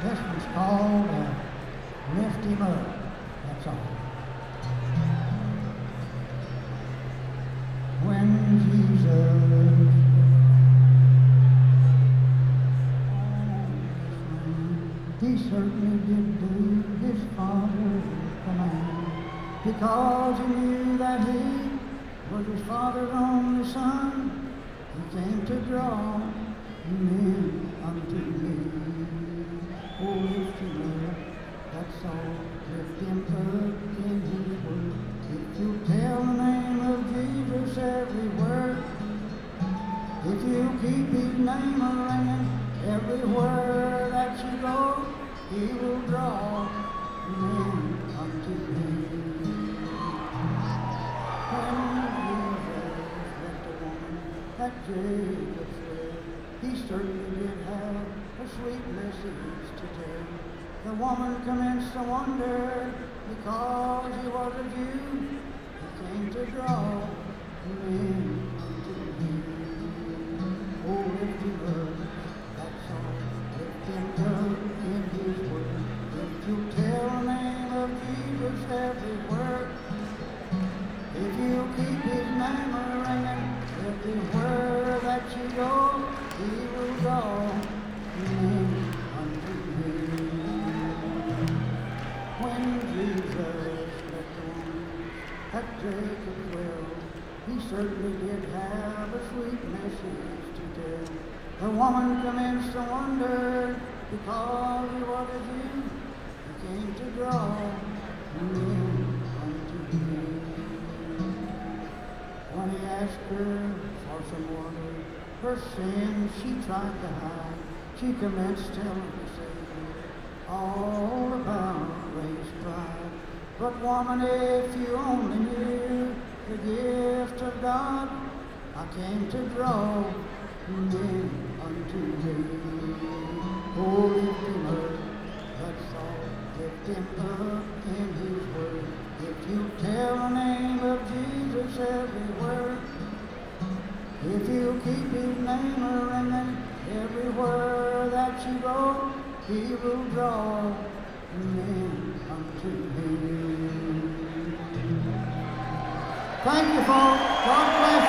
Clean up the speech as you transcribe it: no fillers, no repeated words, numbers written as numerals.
This one's called Lift Him Up. That's all. When Jesus he certainly did do his Father's command, because he knew that he was his Father's only Son. He came to draw men unto me. Oh, lift him up, that's all. Lift him up in his word. If you tell the name of Jesus every word, if you keep his name a-ringing everywhere that you go, he will draw men unto him. When Jesus left a woman at Jacob's well, he certainly did have a sweet message to tell. The woman commenced to wonder, because he was a Jew, he came to draw men unto him. Oh, lift him up, that's all. Lift him up in his word. If you tell the name of Jesus every word, if you keep his name a-ringing everywhere that you go, he will draw men unto him. When Jesus left the woman at Jacob's well, he certainly did have a sweet message to tell. The woman commenced to wonder, because he was a Jew, he came to draw men unto him. When he asked her for some water, her sins she tried to hide. She commenced telling the Savior all about race pride. But woman, if you only knew the gift of God, I came to draw men unto me. Oh, lift him up, that's all. Lift him up in his word. If you tell the name of Jesus everywhere, if you keep his name a-ringing everywhere that you go, he will draw men unto him. Thank you, folks. God bless you.